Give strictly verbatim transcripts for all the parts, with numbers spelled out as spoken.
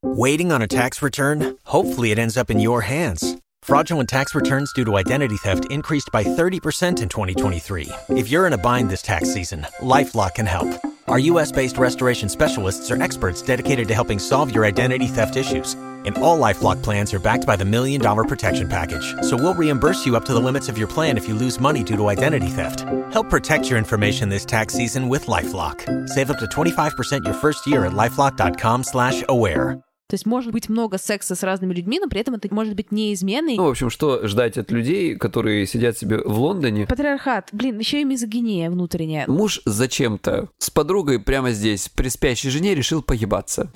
Waiting on a tax return? Hopefully it ends up in your hands. Fraudulent tax returns due to identity theft increased by thirty percent in twenty twenty-three. If you're in a bind this tax season, LifeLock can help. Our U S-based restoration specialists are experts dedicated to helping solve your identity theft issues. And all LifeLock plans are backed by the Million Dollar Protection Package. So we'll reimburse you up to the limits of your plan if you lose money due to identity theft. Help protect your information this tax season with LifeLock. Save up to twenty-five percent your first year at LifeLock.com slash aware. То есть может быть много секса с разными людьми, но при этом это может быть не изменой. Ну, в общем, что ждать от людей, которые сидят себе в Лондоне? Патриархат. Блин, еще и мизогиния внутренняя. Муж зачем-то с подругой прямо здесь при спящей жене решил поебаться.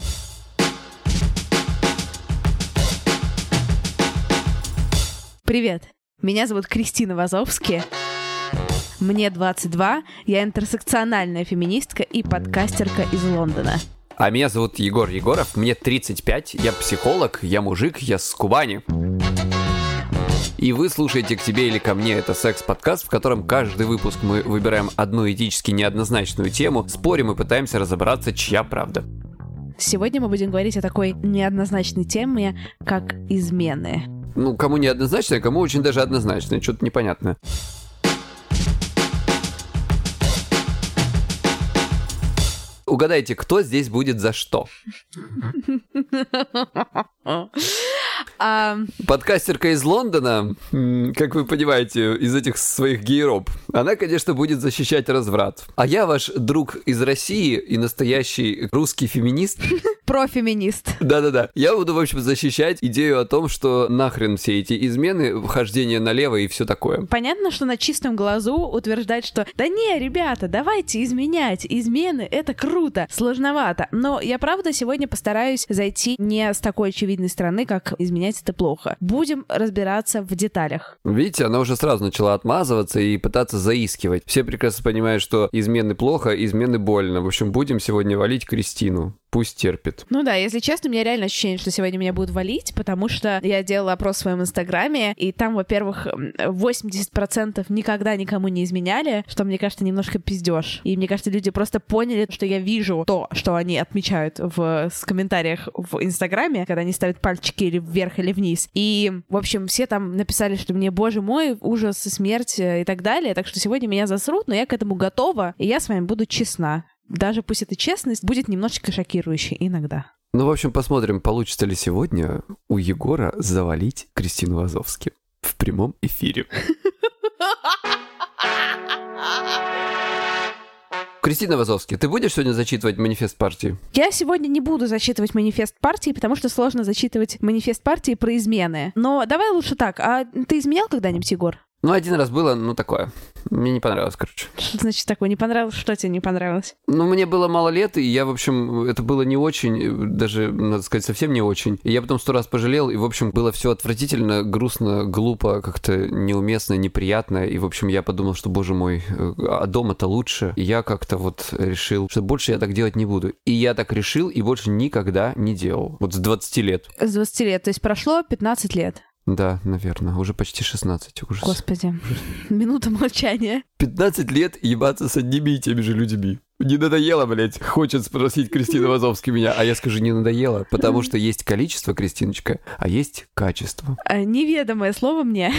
Привет, меня зовут Кристина Вазовски. Мне двадцать два, я интерсекциональная феминистка и подкастерка из Лондона. А меня зовут Егор Егоров, мне тридцать пять, я психолог, я мужик, я с Кубани. И вы слушаете «К тебе или ко мне» — это секс-подкаст, в котором каждый выпуск мы выбираем одну этически неоднозначную тему, спорим и пытаемся разобраться, чья правда. Сегодня мы будем говорить о такой неоднозначной теме, как измены. Ну, кому неоднозначно, а кому очень даже однозначно, что-то непонятное. Угадайте, кто здесь будет за что? Подкастерка из Лондона, как вы понимаете, из этих своих гейроб, она, конечно, будет защищать разврат. А я ваш друг из России и настоящий русский феминист. Профеминист. Да-да-да. Я буду, в общем, защищать идею о том, что нахрен все эти измены, хождение налево и все такое. Понятно, что на чистом глазу утверждать, что да не, ребята, давайте изменять. Измены — это круто, сложновато. Но я, правда, сегодня постараюсь зайти не с такой очевидной стороны, как изменять — это плохо. Будем разбираться в деталях. Видите, она уже сразу начала отмазываться и пытаться заискивать. Все прекрасно понимают, что измены плохо, измены больно. В общем, будем сегодня валить Кристину. Пусть терпит. Ну да, если честно, у меня реально ощущение, что сегодня меня будут валить, потому что я делала опрос в своем инстаграме, и там, во-первых, восемьдесят процентов никогда никому не изменяли, что, мне кажется, немножко пиздёж. И мне кажется, люди просто поняли, что я вижу то, что они отмечают в в комментариях в инстаграме, когда они ставят пальчики или вверх, или вниз. И, в общем, все там написали, что мне, боже мой, ужас и смерть и так далее. Так что сегодня меня засрут, но я к этому готова, и я с вами буду честна. Даже пусть эта честность будет немножечко шокирующей иногда. Ну, в общем, посмотрим, получится ли сегодня у Егора завалить Кристину Вазовски в прямом эфире. Кристина Вазовски, ты будешь сегодня зачитывать манифест партии? Я сегодня не буду зачитывать манифест партии, потому что сложно зачитывать манифест партии про измены. Но давай лучше так. А ты изменял когда-нибудь, Егор? Ну, один раз было, ну, такое. Мне не понравилось, короче. Что значит такое? Не понравилось? Что тебе не понравилось? Ну, мне было мало лет, и я, в общем, это было не очень, даже, надо сказать, совсем не очень. И я потом сто раз пожалел, и, в общем, было все отвратительно, грустно, глупо, как-то неуместно, неприятно. И, в общем, я подумал, что, боже мой, а дома-то лучше. И я как-то вот решил, что больше я так делать не буду. И я так решил, и больше никогда не делал. Вот с двадцати лет. С двадцати лет, то есть прошло пятнадцать лет. Да, наверное. Уже почти шестнадцать. Ужас. Господи. Минута молчания. пятнадцать лет ебаться с одними и теми же людьми. Не надоело, блядь? Хочет спросить Кристина Вазовски меня. А я скажу, не надоело. Потому что есть количество, Кристиночка, а есть качество. А, неведомое слово мне.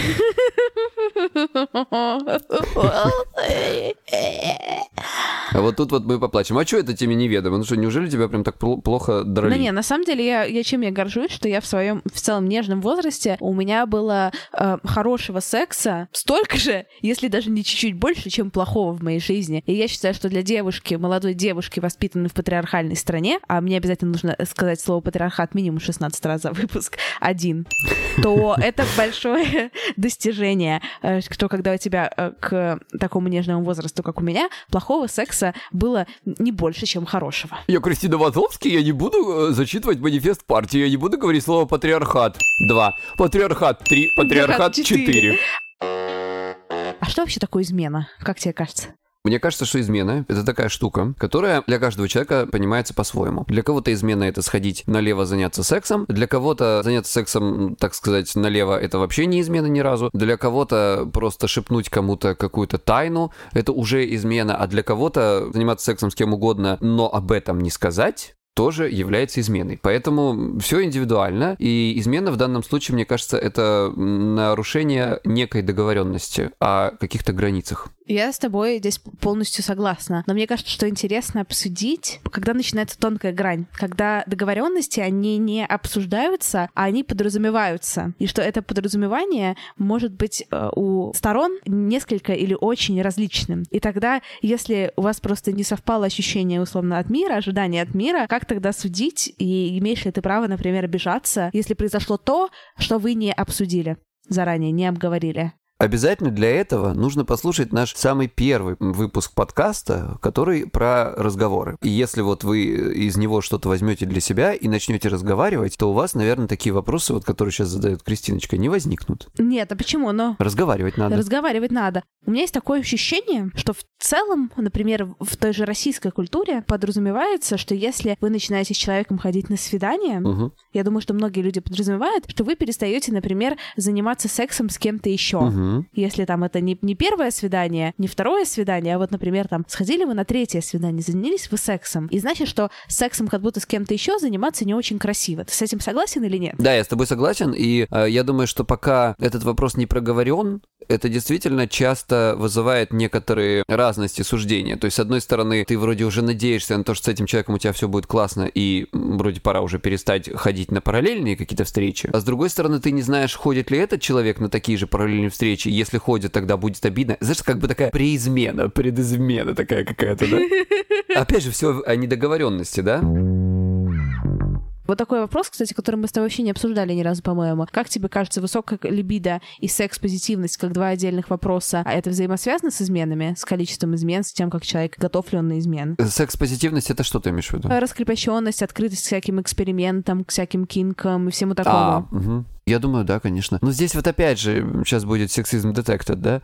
А вот тут вот мы поплачем. А что это тебе неведомо? Ну что, неужели тебя прям так плохо драли? Ну не, на самом деле, я, я чем я горжусь, что я в своем в целом нежном возрасте у меня было э, хорошего секса столько же, если даже не чуть-чуть больше, чем плохого в моей жизни. И я считаю, что для девушки, молодой девушки, воспитанной в патриархальной стране, а мне обязательно нужно сказать слово патриархат минимум шестнадцать раз за выпуск, один, то это большое достижение, что когда у тебя к такому нежному возрасту, как у меня, плохого секса было не больше, чем хорошего. Я Кристина Вазовски, я не буду зачитывать манифест партии, я не буду говорить слово патриархат. Два. Патриархат. Три. Патриархат. Четыре. А что вообще такое измена, как тебе кажется? Мне кажется, что измена — это такая штука, которая для каждого человека понимается по-своему. Для кого-то измена — это сходить налево заняться сексом, для кого-то заняться сексом, так сказать, налево — это вообще не измена ни разу, для кого-то просто шепнуть кому-то какую-то тайну — это уже измена, а для кого-то заниматься сексом с кем угодно, но об этом не сказать — тоже является изменой. Поэтому все индивидуально, и измена в данном случае, мне кажется, это нарушение некой договоренности о каких-то границах. Я с тобой здесь полностью согласна. Но мне кажется, что интересно обсудить, когда начинается тонкая грань, когда договоренности, они не обсуждаются, а они подразумеваются. И что это подразумевание может быть э, у сторон несколько или очень различным. И тогда, если у вас просто не совпало ощущение, условно, от мира, ожидание от мира, как тогда судить, и имеешь ли ты право, например, обижаться, если произошло то, что вы не обсудили заранее, не обговорили? Обязательно для этого нужно послушать наш самый первый выпуск подкаста, который про разговоры. И если вот вы из него что-то возьмете для себя и начнете разговаривать, то у вас, наверное, такие вопросы, вот, которые сейчас задает Кристиночка, не возникнут. Нет, а почему? Но разговаривать надо. Разговаривать надо. У меня есть такое ощущение, что в целом, например, в той же российской культуре подразумевается, что если вы начинаете с человеком ходить на свидание, угу. я думаю, что многие люди подразумевают, что вы перестаете, например, заниматься сексом с кем-то еще. Угу. Если там это не, не первое свидание, не второе свидание, а вот, например, там сходили вы на третье свидание, занялись вы сексом. И значит, что сексом как будто с кем-то еще заниматься не очень красиво. Ты с этим согласен или нет? Да, я с тобой согласен. И э, я думаю, что пока этот вопрос не проговорен, это действительно часто вызывает некоторые разности суждения. То есть, с одной стороны, ты вроде уже надеешься на то, что с этим человеком у тебя все будет классно, и вроде пора уже перестать ходить на параллельные какие-то встречи. А с другой стороны, ты не знаешь, ходит ли этот человек на такие же параллельные встречи. Если ходит, тогда будет обидно. Знаешь, как бы такая преизмена, предизмена такая какая-то, да? Опять же, все о недоговоренности, да? Вот такой вопрос, кстати, который мы с тобой вообще не обсуждали ни разу, по-моему. Как тебе кажется, высокая либидо и секс-позитивность как два отдельных вопроса, а это взаимосвязано с изменами, с количеством измен, с тем, как человек готов ли он на измен? Секс-позитивность — это что ты имеешь в виду? Раскрепощенность, открытость к всяким экспериментам, к всяким кинкам и всему такому. А, угу. Я думаю, да, конечно. Но здесь вот опять же, сейчас будет сексизм detected, да?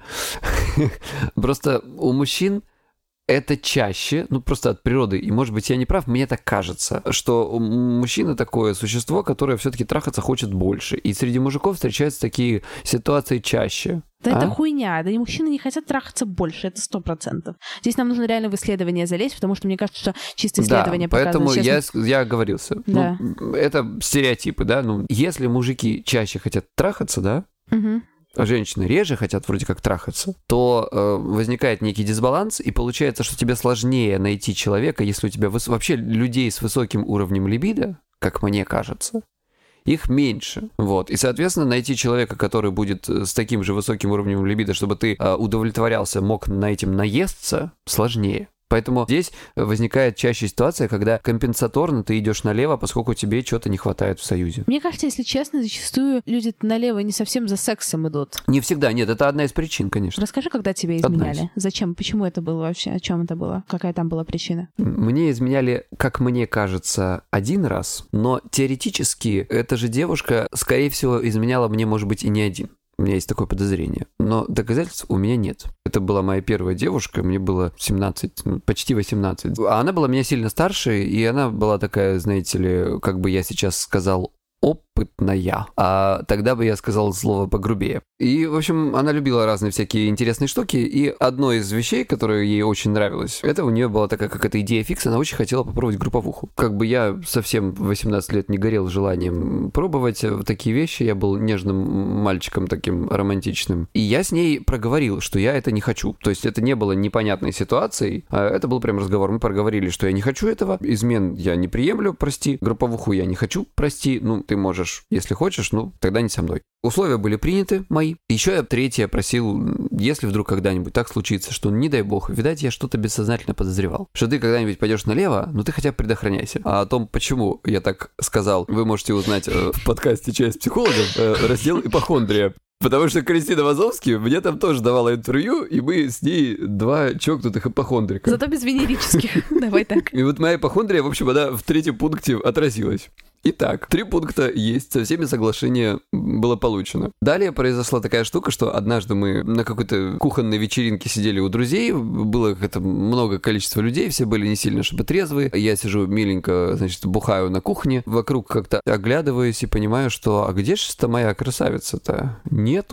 Просто у мужчин это чаще, ну просто от природы, и может быть я не прав, мне так кажется, что мужчина такое существо, которое все-таки трахаться хочет больше. И среди мужиков встречаются такие ситуации чаще. Да а? это хуйня, да и мужчины не хотят трахаться больше, это сто процентов. Здесь нам нужно реально в исследование залезть, потому что мне кажется, что чисто исследование да, показывает. Поэтому я, честно... я оговорился. Да. Ну, это стереотипы, да, ну если мужики чаще хотят трахаться, да, угу. а женщины реже хотят вроде как трахаться, то э, возникает некий дисбаланс, и получается, что тебе сложнее найти человека, если у тебя выс... вообще людей с высоким уровнем либидо, как мне кажется, их меньше. Вот. И, соответственно, найти человека, который будет с таким же высоким уровнем либидо, чтобы ты э, удовлетворялся, мог на этим наесться, сложнее. Поэтому здесь возникает чаще ситуация, когда компенсаторно ты идешь налево, поскольку тебе чего-то не хватает в союзе. Мне кажется, если честно, зачастую люди налево не совсем за сексом идут. Не всегда, нет, это одна из причин, конечно. Расскажи, когда тебе изменяли? Зачем? Почему это было вообще? О чем это было? Какая там была причина? Мне изменяли, как мне кажется, один раз, но теоретически эта же девушка, скорее всего, изменяла мне, может быть, и не один. У меня есть такое подозрение. Но доказательств у меня нет. Это была моя первая девушка, мне было семнадцать, ну, почти восемнадцать. А она была меня сильно старше, и она была такая, знаете ли, как бы я сейчас сказал, опытная. А тогда бы я сказал слово погрубее. И, в общем, она любила разные всякие интересные штуки, и одной из вещей, которая ей очень нравилась, это у нее была такая какая-то идея фикс, она очень хотела попробовать групповуху. Как бы я совсем в восемнадцать лет не горел желанием пробовать такие вещи, я был нежным мальчиком таким романтичным. И я с ней проговорил, что я это не хочу. То есть это не было непонятной ситуацией, а это был прям разговор. Мы проговорили, что я не хочу этого, измен я не приемлю, прости, групповуху я не хочу, прости, ну, ты можешь, если хочешь, ну, тогда не со мной. Условия были приняты мои. Еще я третье просил, если вдруг когда-нибудь так случится, что, не дай бог, видать, я что-то бессознательно подозревал, что ты когда-нибудь пойдешь налево, ну ты хотя бы предохраняйся. А о том, почему я так сказал, вы можете узнать э, в подкасте «Часть психологов», э, раздел «Ипохондрия». Потому что Кристина Вазовский мне там тоже давала интервью, и мы с ней два чокнутых ипохондрика. Зато без венерических. Давай так. И вот моя ипохондрия, в общем, она в третьем пункте отразилась. Итак, три пункта есть, со всеми соглашение было получено. Далее произошла такая штука, что однажды мы на какой-то кухонной вечеринке сидели у друзей, было как-то много количества людей, все были не сильно чтобы трезвые. Я сижу миленько, значит, бухаю на кухне, вокруг как-то оглядываюсь и понимаю, что а где же-то моя красавица-то? Нету.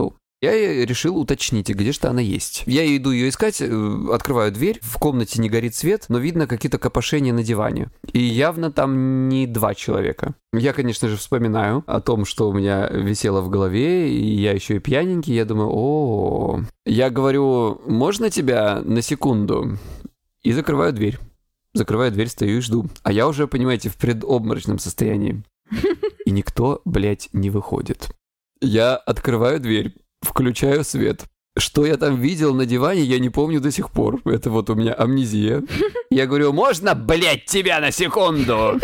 Я решил уточнить, где же она есть. Я иду ее искать, открываю дверь, в комнате не горит свет, но видно какие-то копошения на диване. И явно там не два человека. Я, конечно же, вспоминаю о том, что у меня висело в голове, и я еще и пьяненький, я думаю, о, я говорю, можно тебя на секунду? И закрываю дверь. Закрываю дверь, стою и жду. А я уже, понимаете, в предобморочном состоянии. И никто, блядь, не выходит. Я открываю дверь. Включаю свет. Что я там видел на диване, я не помню до сих пор. Это вот у меня амнезия. Я говорю, можно, блядь, тебя на секунду?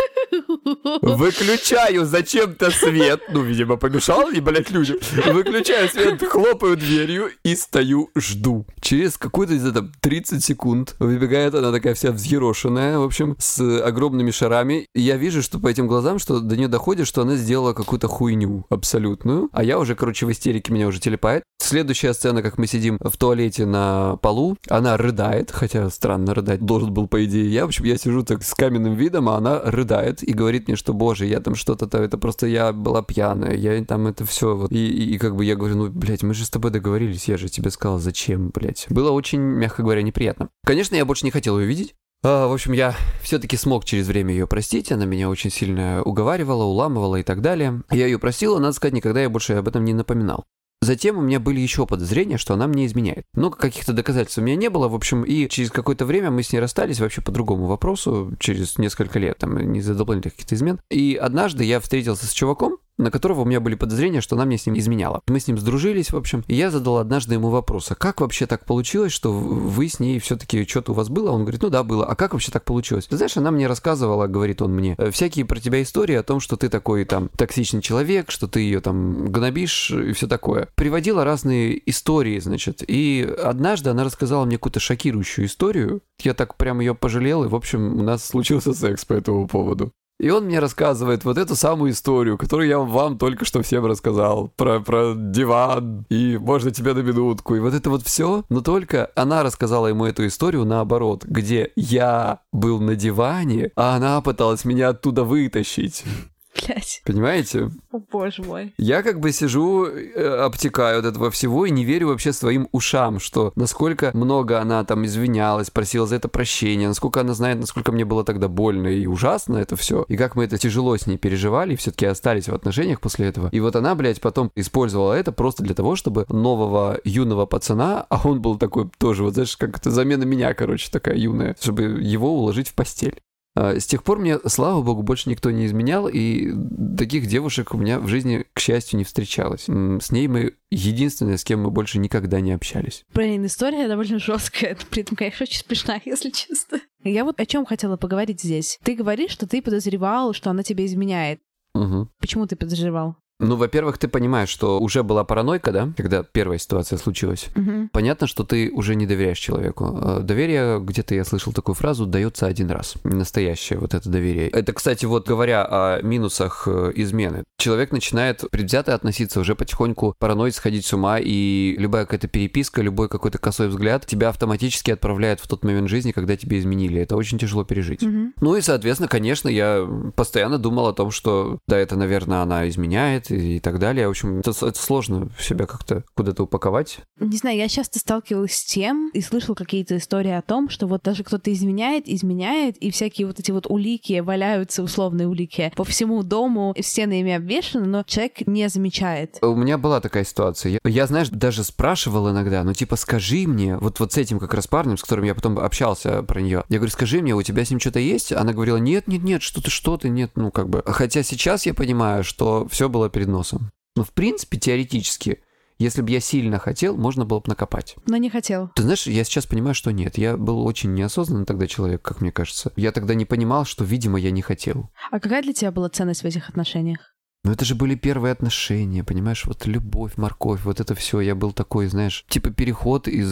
Выключаю зачем-то свет. Ну, видимо, помешал мне, блядь, людям. Выключаю свет, хлопаю дверью и стою, жду. Через какую-то, не знаю, там, тридцать секунд выбегает она такая вся взъерошенная, в общем, с огромными шарами. И я вижу, что по этим глазам, что до нее доходит, что она сделала какую-то хуйню абсолютную. А я уже, короче, в истерике, меня уже телепает. Следующая сцена, как мы сидим в туалете на полу, она рыдает, хотя странно, рыдать должен был, по идее, я. В общем, я сижу так с каменным видом, а она рыдает и говорит мне, что, боже, я там что-то, это просто я была пьяная, я там это все вот. И, и, и как бы я говорю, ну, блядь, мы же с тобой договорились, я же тебе сказал, зачем, блядь. Было очень, мягко говоря, неприятно. Конечно, я больше не хотел ее видеть. А, в общем, я все-таки смог через время ее простить, она меня очень сильно уговаривала, уламывала и так далее. Я ее простил, надо сказать, никогда я больше об этом не напоминал. Затем у меня были еще подозрения, что она мне изменяет. Много каких-то доказательств у меня не было, в общем, и через какое-то время мы с ней расстались вообще по другому вопросу, через несколько лет, там, не из-за дополнительных каких-то измен. И однажды я встретился с чуваком, на которого у меня были подозрения, что она мне с ним изменяла. Мы с ним сдружились, в общем, и я задал однажды ему вопрос, а как вообще так получилось, что вы с ней все-таки что-то у вас было? Он говорит, ну да, было. А как вообще так получилось? Ты знаешь, она мне рассказывала, говорит он мне, всякие про тебя истории о том, что ты такой там токсичный человек, что ты ее там гнобишь и все такое. Приводила разные истории, значит, и однажды она рассказала мне какую-то шокирующую историю. Я так прям ее пожалел, и, в общем, у нас случился секс по этому поводу. И он мне рассказывает вот эту самую историю, которую я вам только что всем рассказал. Про, про диван, и можно тебя на минутку, и вот это вот все. Но только она рассказала ему эту историю наоборот, где я был на диване, а она пыталась меня оттуда вытащить. Блять. Понимаете? О, боже мой. Я как бы сижу, обтекаю от этого всего и не верю вообще своим ушам, что насколько много она там извинялась, просила за это прощения, насколько она знает, насколько мне было тогда больно и ужасно это все, и как мы это тяжело с ней переживали, и все-таки остались в отношениях после этого. И вот она, блядь, потом использовала это просто для того, чтобы нового юного пацана, а он был такой тоже, вот знаешь, как это замена меня, короче, такая юная, чтобы его уложить в постель. С тех пор мне, слава богу, больше никто не изменял, и таких девушек у меня в жизни, к счастью, не встречалось. С ней мы единственное, с кем мы больше никогда не общались. Блин, история довольно жесткая, при этом, конечно, очень смешная, если честно. Я вот о чем хотела поговорить здесь. Ты говоришь, что ты подозревал, что она тебе изменяет. Угу. Почему ты подозревал? Ну, во-первых, ты понимаешь, что уже была паранойка, да, когда первая ситуация случилась. Угу. Понятно, что ты уже не доверяешь человеку. Доверие, где-то я слышал такую фразу, дается один раз. Настоящее вот это доверие. Это, кстати, вот говоря о минусах измены. Человек начинает предвзято относиться, уже потихоньку параноид, сходить с ума, и любая какая-то переписка, любой какой-то косой взгляд тебя автоматически отправляет в тот момент жизни, когда тебе изменили. Это очень тяжело пережить. Угу. Ну и, соответственно, конечно, я постоянно думал о том, что, да, это, наверное, она изменяет, и так далее. В общем, это, это сложно себя как-то куда-то упаковать. Не знаю, я часто сталкивалась с тем и слышала какие-то истории о том, что вот даже кто-то изменяет, изменяет, и всякие вот эти вот улики валяются, условные улики, по всему дому, стены ими обвешаны, но человек не замечает. У меня была такая ситуация. Я, я знаешь, даже спрашивал иногда, ну типа скажи мне, вот, вот с этим как раз парнем, с которым я потом общался про нее, я говорю, скажи мне, у тебя с ним что-то есть? Она говорила, нет, нет, нет, что ты, что ты, нет, ну как бы. Хотя сейчас я понимаю, что все было перед носом. Но в принципе, теоретически, если бы я сильно хотел, можно было бы накопать. Но не хотел. Ты знаешь, я сейчас понимаю, что нет. Я был очень неосознанный тогда человек, как мне кажется. Я тогда не понимал, что, видимо, я не хотел. А какая для тебя была ценность в этих отношениях? Ну это же были первые отношения, понимаешь? Вот любовь, морковь, вот это все. Я был такой, знаешь, типа переход из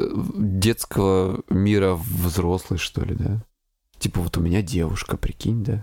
детского мира в взрослый, что ли, да? Типа вот у меня девушка, прикинь, да?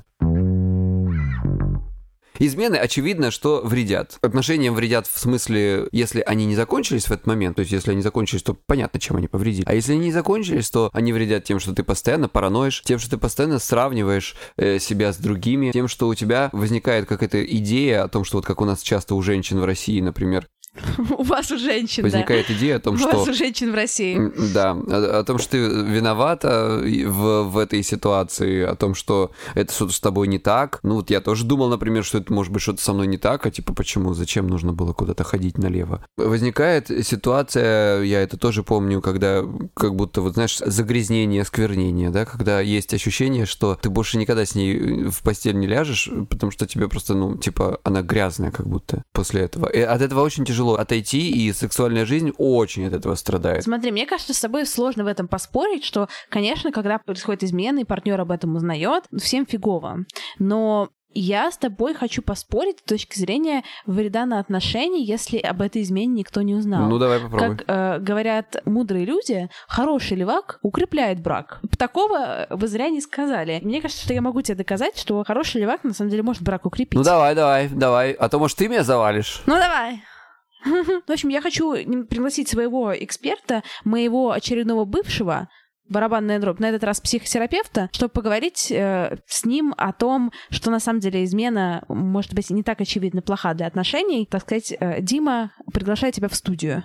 Измены, очевидно, что вредят. Отношениям вредят в смысле, если они не закончились в этот момент, то есть если они закончились, то понятно, чем они повредили. А если они не закончились, то они вредят тем, что ты постоянно параноишь, тем, что ты постоянно сравниваешь э, себя с другими, тем, что у тебя возникает какая-то идея о том, что вот как у нас часто у женщин в России, например, У вас у женщин, возникает да. идея о том, у что... У вас у женщин в России. Да, о, о том, что ты виновата в, в этой ситуации, о том, что это что-то с тобой не так. Ну вот я тоже думал, например, что это может быть что-то со мной не так, а типа почему, зачем нужно было куда-то ходить налево. Возникает ситуация, я это тоже помню, когда как будто, вот знаешь, загрязнение, осквернение, да, когда есть ощущение, что ты больше никогда с ней в постель не ляжешь, потому что тебе просто, ну, типа, она грязная как будто после этого. И от этого очень тяжело отойти, и сексуальная жизнь очень от этого страдает. Смотри, мне кажется, с тобой сложно в этом поспорить, что, конечно, когда происходит измена, и партнер об этом узнает, всем фигово. Но я с тобой хочу поспорить с точки зрения вреда на отношения, если об этой измене никто не узнал. Ну, давай попробуй. Как э, говорят мудрые люди, хороший левак укрепляет брак. Такого вы зря не сказали. Мне кажется, что я могу тебе доказать, что хороший левак на самом деле может брак укрепить. Ну, давай, давай, давай. А то, может, ты меня завалишь? Ну, давай. В общем, я хочу пригласить своего эксперта, моего очередного бывшего, барабанная дробь, на этот раз психотерапевта, чтобы поговорить э, с ним о том, что на самом деле измена может быть не так очевидно плоха для отношений. Так сказать, э, Дима, приглашаю тебя в студию.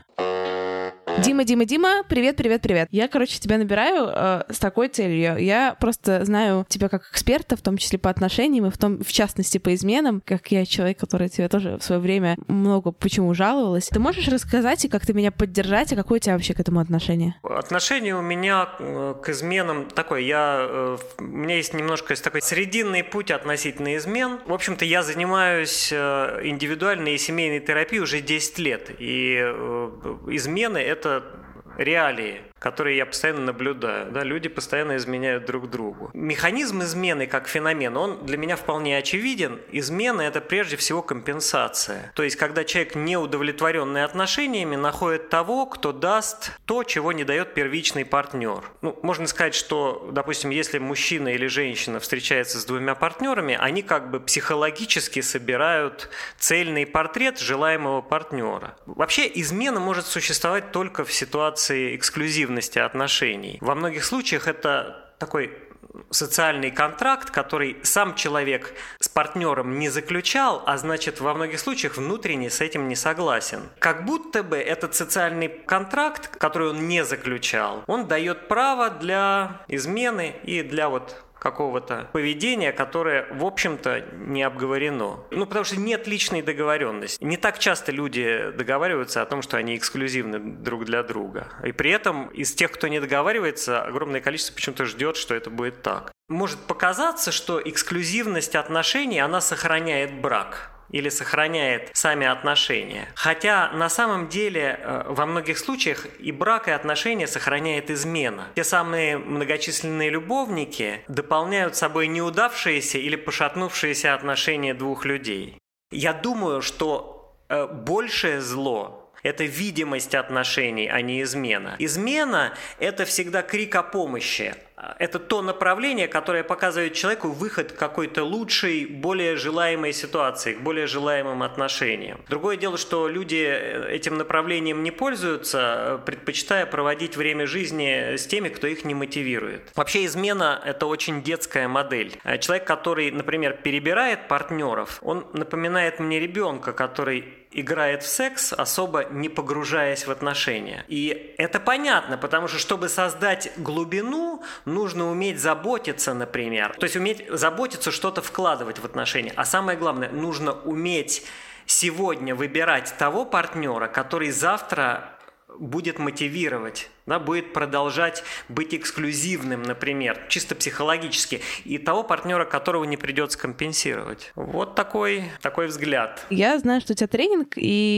Дима, Дима, Дима, привет, привет, привет. Я, короче, тебя набираю э, с такой целью. Я просто знаю тебя как эксперта, в том числе по отношениям, и в, том, в частности по изменам, как я человек, который тебе тоже в свое время много почему жаловалась. Ты можешь рассказать и как-то меня поддержать, и какое у тебя вообще к этому отношение? Отношение у меня к изменам такое. Я, у меня есть немножко такой срединный путь относительно измен. В общем-то, я занимаюсь индивидуальной и семейной терапией уже десять лет. И измены – это Это реалии, которые я постоянно наблюдаю. Да, люди постоянно изменяют друг другу. Механизм измены как феномен, он для меня вполне очевиден. Измена – это прежде всего компенсация. То есть, когда человек, неудовлетворенный отношениями, находит того, кто даст то, чего не дает первичный партнер. Ну, можно сказать, что, допустим, если мужчина или женщина встречается с двумя партнерами, они как бы психологически собирают цельный портрет желаемого партнера. Вообще, измена может существовать только в ситуации эксклюзивности отношений. Во многих случаях это такой социальный контракт, который сам человек с партнером не заключал, а значит, во многих случаях внутренне с этим не согласен. Как будто бы этот социальный контракт, который он не заключал, он дает право для измены и для вот какого-то поведения, которое, в общем-то, не обговорено. Ну, потому что нет личной договоренности. Не так часто люди договариваются о том, что они эксклюзивны друг для друга. И при этом из тех, кто не договаривается, огромное количество почему-то ждет, что это будет так. Может показаться, что эксклюзивность отношений, она сохраняет брак или сохраняет сами отношения. Хотя на самом деле во многих случаях и брак, и отношения сохраняет измена. Те самые многочисленные любовники дополняют собой неудавшиеся или пошатнувшиеся отношения двух людей. Я думаю, что большее зло – это видимость отношений, а не измена. Измена – это всегда крик о помощи. Это то направление, которое показывает человеку выход к какой-то лучшей, более желаемой ситуации, к более желаемым отношениям. Другое дело, что люди этим направлением не пользуются, предпочитая проводить время жизни с теми, кто их не мотивирует. Вообще измена – это очень детская модель. Человек, который, например, перебирает партнеров, он напоминает мне ребенка, который играет в секс, особо не погружаясь в отношения. И это понятно, потому что, чтобы создать глубину, нужно уметь заботиться, например. То есть уметь заботиться, что-то вкладывать в отношения. А самое главное, нужно уметь сегодня выбирать того партнера, который завтра будет мотивировать, да, будет продолжать быть эксклюзивным, например, чисто психологически, и того партнера, которого не придется компенсировать. Вот такой, такой взгляд. Я знаю, что у тебя тренинг,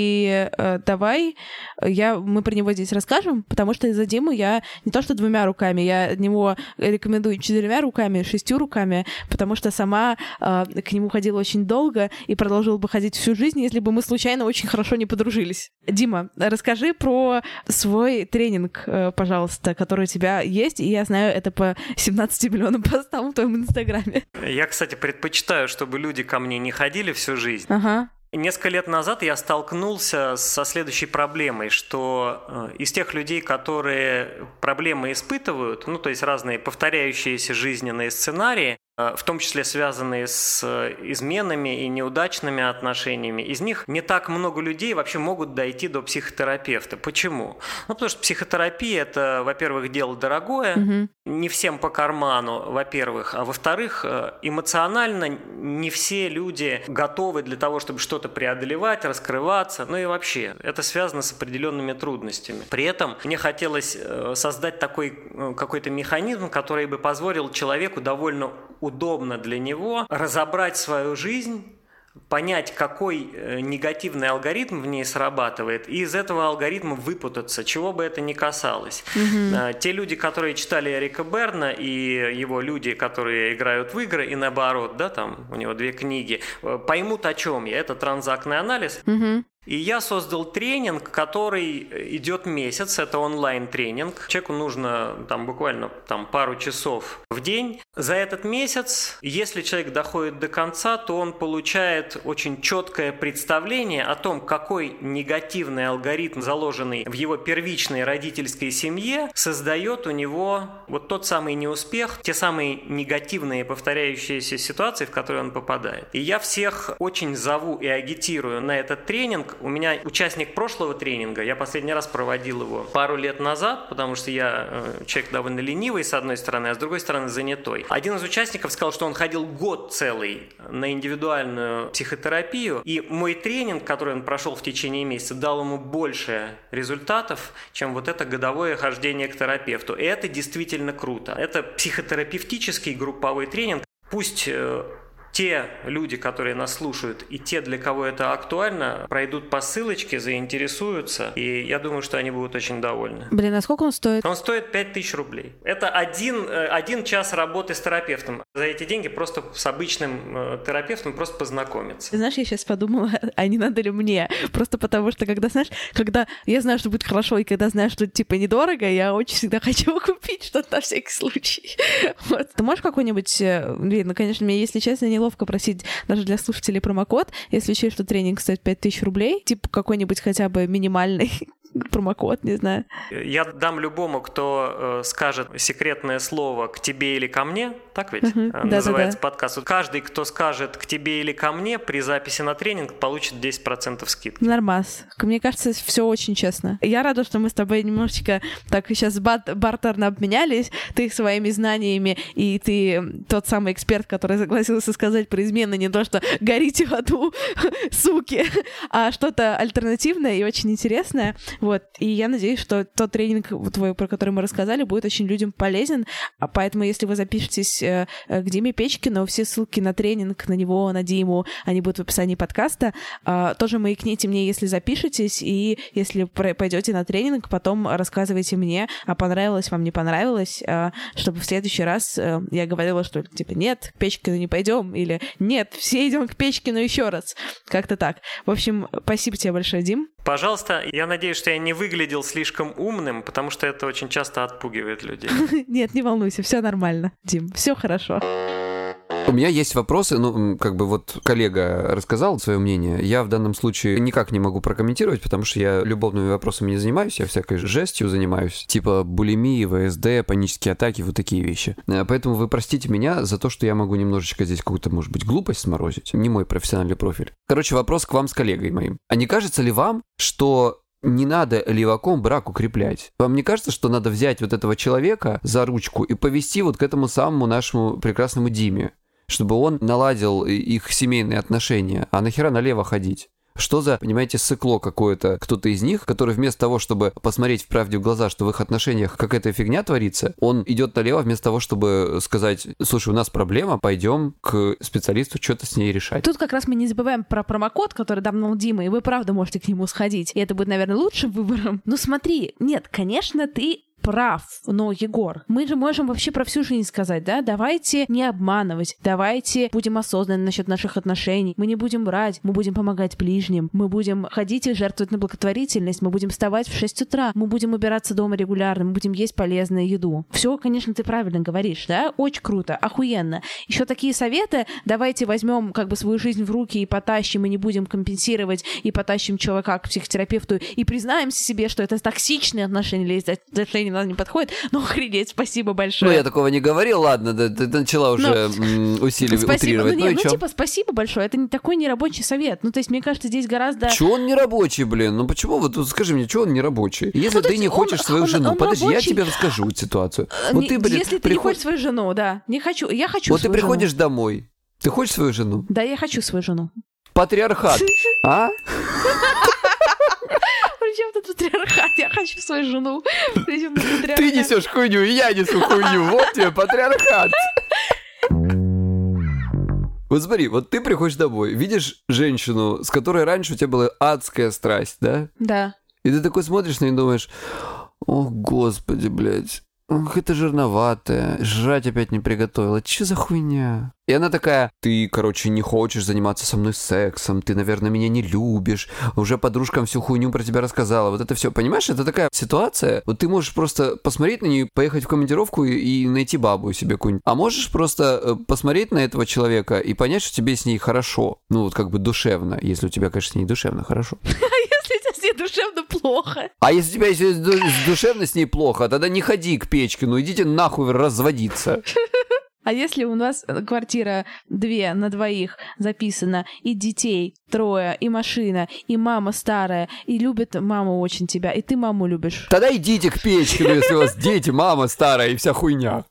и э, давай я, мы про него здесь расскажем, потому что из-за Димы я не то что двумя руками, я от него рекомендую четырьмя руками, шестью руками, потому что сама э, к нему ходила очень долго и продолжила бы ходить всю жизнь, если бы мы случайно очень хорошо не подружились. Дима, расскажи про свой тренинг, пожалуйста, который у тебя есть, и я знаю, это по семнадцати миллионам постам в твоем инстаграме. Я, кстати, предпочитаю, чтобы люди ко мне не ходили всю жизнь. Ага. Несколько лет назад я столкнулся со следующей проблемой, что из тех людей, которые проблемы испытывают, ну, то есть разные повторяющиеся жизненные сценарии, в том числе связанные с изменами и неудачными отношениями, из них не так много людей вообще могут дойти до психотерапевта. Почему? Ну, потому что психотерапия – это, во-первых, дело дорогое, угу. не всем по карману, во-первых, а во-вторых, эмоционально не все люди готовы для того, чтобы что-то преодолевать, раскрываться, ну и вообще, это связано с определенными трудностями. При этом мне хотелось создать такой какой-то механизм, который бы позволил человеку довольно удобно для него разобрать свою жизнь, понять, какой негативный алгоритм в ней срабатывает, и из этого алгоритма выпутаться, чего бы это ни касалось. Mm-hmm. Те люди, которые читали Эрика Берна, и его люди, которые играют в игры, и наоборот, да, там у него две книги, поймут, о чем я. Это транзактный анализ. Mm-hmm. И я создал тренинг, который идет месяц, это онлайн-тренинг. Человеку нужно там буквально там, пару часов в день. За этот месяц, если человек доходит до конца, то он получает очень четкое представление о том, какой негативный алгоритм, заложенный в его первичной родительской семье, создает у него вот тот самый неуспех, те самые негативные повторяющиеся ситуации, в которые он попадает. И я всех очень зову и агитирую на этот тренинг. У меня участник прошлого тренинга, я последний раз проводил его пару лет назад, потому что я э, человек довольно ленивый, с одной стороны, а с другой стороны занятой. Один из участников сказал, что он ходил год целый на индивидуальную психотерапию, и мой тренинг, который он прошел в течение месяца, дал ему больше результатов, чем вот это годовое хождение к терапевту. И это действительно круто. Это психотерапевтический групповой тренинг. Пусть... Э, Те люди, которые нас слушают, и те, для кого это актуально, пройдут по ссылочке, заинтересуются, и я думаю, что они будут очень довольны. Блин, а сколько он стоит? Он стоит пять тысяч рублей. Это один, один час работы с терапевтом. За эти деньги просто с обычным терапевтом просто познакомиться. Знаешь, я сейчас подумала, а не надо ли мне? Просто потому что, когда, знаешь, когда я знаю, что будет хорошо, и когда знаю, что, типа, недорого, я очень всегда хочу купить что-то на всякий случай. Вот. Ты можешь какой-нибудь... Блин, ну, конечно, мне, если честно, не ловко просить даже для слушателей промокод, если учесть, что тренинг стоит пять тысяч рублей, типа какой-нибудь хотя бы минимальный промокод, не знаю. Я дам любому, кто э, скажет секретное слово «к тебе или ко мне», так ведь uh-huh. э, да, называется да, да. подкаст. Каждый, кто скажет «к тебе или ко мне» при записи на тренинг, получит десять процентов скидки. Нормас. Мне кажется, все очень честно. Я рада, что мы с тобой немножечко так сейчас бат- бартерно обменялись. Ты своими знаниями, и ты тот самый эксперт, который согласился сказать про измены не то, что «горите в аду, суки», а что-то альтернативное и очень интересное. Вот. И я надеюсь, что тот тренинг твой, про который мы рассказали, будет очень людям полезен. А поэтому, если вы запишетесь э, к Диме Печкину, все ссылки на тренинг, на него, на Диму, они будут в описании подкаста. Э, тоже маякните мне, если запишетесь, и если пойдете на тренинг, потом рассказывайте мне, а понравилось вам, не понравилось, э, чтобы в следующий раз э, я говорила, что типа нет, к Печкину не пойдем, или нет, все идем к Печкину еще раз. Как-то так. В общем, спасибо тебе большое, Дим. Пожалуйста, я надеюсь, что я не выглядел слишком умным, потому что это очень часто отпугивает людей. Нет, не волнуйся, все нормально, Дим, все хорошо. У меня есть вопросы, ну, как бы вот коллега рассказал свое мнение, я в данном случае никак не могу прокомментировать, потому что я любовными вопросами не занимаюсь, я всякой жестью занимаюсь, типа булимии, ВСД, панические атаки, вот такие вещи. Поэтому вы простите меня за то, что я могу немножечко здесь какую-то, может быть, глупость сморозить, не мой профессиональный профиль. Короче, вопрос к вам с коллегой моим. А не кажется ли вам, что... не надо леваком брак укреплять? Вам не кажется, что надо взять вот этого человека за ручку и повести вот к этому самому нашему прекрасному Диме, чтобы он наладил их семейные отношения? А нахера налево ходить? Что за, понимаете, сыкло какое-то, кто-то из них, который вместо того, чтобы посмотреть в правде в глаза, что в их отношениях какая-то фигня творится, он идет налево вместо того, чтобы сказать: слушай, у нас проблема, пойдем к специалисту что-то с ней решать. Тут как раз мы не забываем про промокод, который давно Дима, и вы правда можете к нему сходить. И это будет, наверное, лучшим выбором. Ну смотри, нет, конечно, ты прав, но, Егор, мы же можем вообще про всю жизнь сказать, да? Давайте не обманывать, давайте будем осознанны насчет наших отношений, мы не будем брать, мы будем помогать ближним, мы будем ходить и жертвовать на благотворительность, мы будем вставать в шесть утра, мы будем убираться дома регулярно, мы будем есть полезную еду. Все, конечно, ты правильно говоришь, да? Очень круто, охуенно. Еще такие советы, давайте возьмем как бы свою жизнь в руки и потащим, и не будем компенсировать, и потащим человека к психотерапевту, и признаемся себе, что это токсичные отношения или отношения она не подходит. Ну, охренеть, спасибо большое. Ну, я такого не говорил, ладно, да, ты начала уже ну, усиливать, спасибо. утрировать. Ну, ну, не, и ну чё? типа, спасибо большое, это не такой нерабочий совет. Ну, то есть, мне кажется, здесь гораздо... Чего он не рабочий, блин? Ну, почему? Вот тут скажи мне, чего он не рабочий? Если Ну, то ты есть не он- хочешь свою он- жену, он подожди, рабочий. я тебе расскажу ситуацию. Не- Вот ты, блин, Если ты не приход- хочешь свою жену, да. Не хочу. Я хочу Вот ты свою жену. приходишь домой, ты хочешь свою жену? Да, я хочу свою жену. Патриархат, а? Причем тут патриархат? Я хочу свою жену. Причем тут патриархат? Ты несешь хуйню, и я несу хуйню. Вот тебе патриархат. Вот смотри, вот ты приходишь домой, видишь женщину, с которой раньше у тебя была адская страсть, да? Да. И ты такой смотришь на нее и думаешь, о, господи, блядь, ох, это жирноватое, жрать опять не приготовила, че за хуйня? И она такая, ты, короче, не хочешь заниматься со мной сексом, ты, наверное, меня не любишь, уже подружкам всю хуйню про тебя рассказала, вот это все, понимаешь, это такая ситуация, вот ты можешь просто посмотреть на нее, поехать в командировку и, и найти бабу себе какую-нибудь, а можешь просто э, посмотреть на этого человека и понять, что тебе с ней хорошо, ну вот как бы душевно, если у тебя, конечно, с ней душевно хорошо. Если тебе с ней душевно плохо. А если у тебя если ду- душевно с ней плохо, тогда не ходи к Печкину, идите нахуй разводиться. А если у нас квартира две на двоих записана, и детей трое, и машина, и мама старая, и любит мама очень тебя, и ты маму любишь. Тогда идите к Печкину, если у вас дети, мама старая и вся хуйня.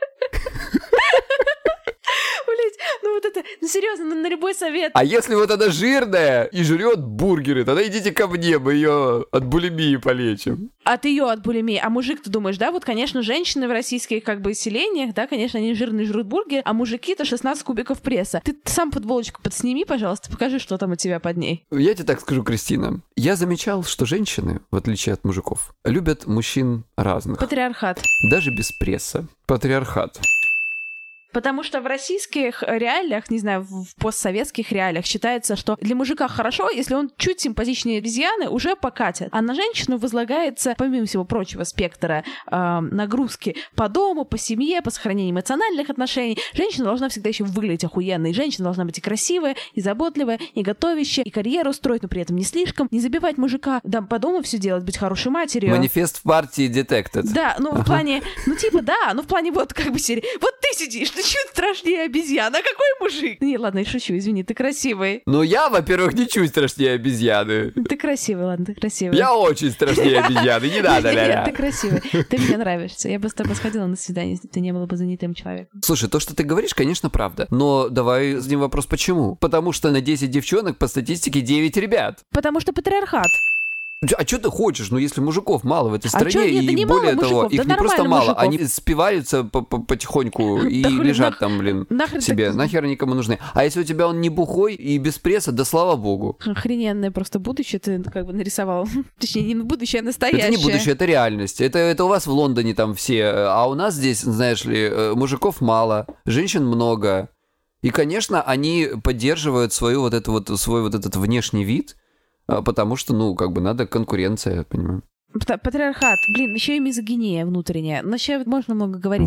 Блять, ну вот это, ну серьезно, ну на любой совет. А если вот она жирная и жрет бургеры, тогда идите ко мне, мы ее от булимии полечим. От ее от булимии. А мужик, ты думаешь, да, вот, конечно, женщины в российских как бы селениях, да, конечно, они жирные жрут бургер, а мужики-то шестнадцать кубиков пресса. Ты сам футболочку подсними, пожалуйста, покажи, что там у тебя под ней. Я тебе так скажу, Кристина. Я замечал, что женщины, в отличие от мужиков, любят мужчин разных. Патриархат. Даже без пресса. Патриархат. Потому что в российских реалиях, не знаю, в постсоветских реалиях считается, что для мужика хорошо, если он чуть симпатичнее обезьяны, уже покатят. А на женщину возлагается, помимо всего прочего спектра э, нагрузки по дому, по семье, по сохранению эмоциональных отношений. Женщина должна всегда еще выглядеть охуенной. Женщина должна быть и красивая, и заботливая, и готовящая, и карьеру строить, но при этом не слишком. Не забивать мужика, да, по дому все делать, быть хорошей матерью. Манифест в партии Detected. Да, ну в плане, ну типа да, ну в плане вот как бы серии. Вот ты сидишь, ты чуть страшнее обезьяна, а какой мужик? Не, ладно, я шучу, извини, ты красивый. Ну я, во-первых, не чуть страшнее обезьяны. Ты красивый, ладно, ты красивый. Я очень страшнее обезьяны, не надо, Нет, ля-ля. ты красивый, ты мне нравишься. Я бы с тобой сходила на свидание, если бы ты не была бы занятым человеком. Слушай, то, что ты говоришь, конечно, правда. Но давай зададим вопрос, почему? Потому что на десять девчонок по статистике девять ребят. Потому что патриархат. А что ты хочешь? Ну, если мужиков мало в этой А стране, чё, нет, да и не мало более того, мужиков, их да не просто нормально мало, мужиков. они спиваются по- по- потихоньку и Да хули, лежат нах- там, блин, нахрен себе. так- Нахер они никому нужны. А если у тебя он не бухой и без пресса, да слава богу. Охрененное просто будущее ты как бы нарисовал. Точнее, не будущее, а настоящее. Это не будущее, это реальность. Это, это у вас в Лондоне там все, а у нас здесь, знаешь ли, э, мужиков мало, женщин много. И, конечно, они поддерживают свою вот эту вот, свой вот этот внешний вид, а, потому что, ну, как бы надо конкуренция, понимаю. Пат- Патриархат. Блин, еще и мизогиния внутренняя. Но еще можно много говорить.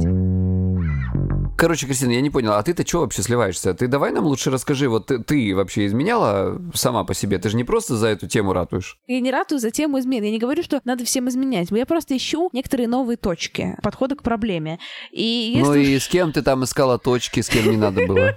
Короче, Кристина, я не понял, а ты-то что вообще сливаешься? Ты давай нам лучше расскажи, вот ты, ты вообще изменяла сама по себе? Ты же не просто за эту тему ратуешь. Я не ратую за тему измен. Я не говорю, что надо всем изменять. Я просто ищу некоторые новые точки подхода к проблеме. И если Ну уж- и с кем ты там искала точки, с кем не надо было?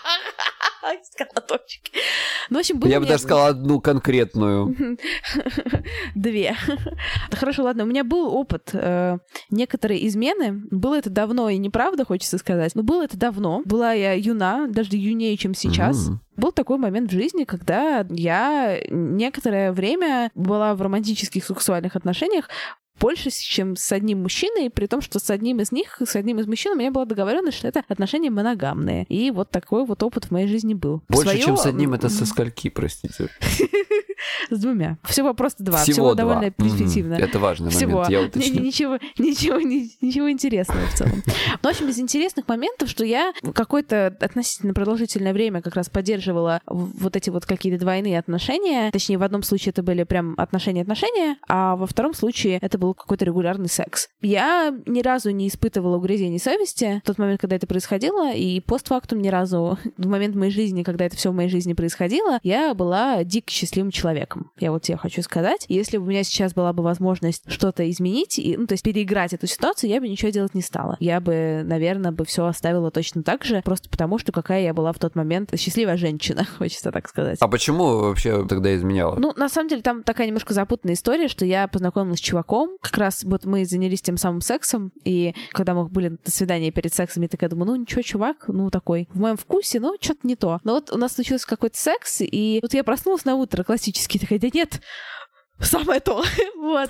Искала точки. Ну, в общем, было Я у бы меня- даже сказала одну конкретную. Две. Хорошо, ладно, у меня был опыт э, некоторые измены. Было это давно и неправда, хочется сказать. Но было это давно. Была я юна, даже юнее, чем сейчас. Мгм. Был такой момент в жизни, когда я некоторое время была в романтических сексуальных отношениях больше, чем с одним мужчиной, при том, что с одним из них, с одним из мужчин у меня была договоренность, что это отношения моногамные. И вот такой вот опыт в моей жизни был. Больше, Своё- чем с одним, это со скольки, простите? С двумя. Всего просто два. Всего Всего, два. довольно Мгм. перспективно. Это важный Всего. момент, я Ни- уточню. Ничего, ничего, ни- ничего интересного в целом. Но, в общем, из интересных моментов, что я какое-то относительно продолжительное время как раз поддерживала в- вот эти вот какие-то двойные отношения. Точнее, в одном случае это были прям отношения-отношения, а во втором случае это был какой-то регулярный секс. Я ни разу не испытывала угрызений совести в тот момент, когда это происходило, и постфактум ни разу в момент моей жизни, когда это все в моей жизни происходило, я была дико счастливым человеком. человеком. Я вот тебе хочу сказать. Если бы у меня сейчас была бы возможность что-то изменить, и, ну, то есть переиграть эту ситуацию, я бы ничего делать не стала. Я бы, наверное, бы все оставила точно так же, просто потому что какая я была в тот момент счастливая женщина, хочется так сказать. А почему вообще тогда изменяла? Ну, на самом деле, там такая немножко запутанная история, что я познакомилась с чуваком, как раз вот мы занялись тем самым сексом, и когда мы были на свидании перед сексом, я такая думаю, ну ничего, чувак, ну такой, в моем вкусе, ну что-то не то. Но вот у нас случился какой-то секс, и вот я проснулась на утро классически, такая, да нет, самое то. Вот.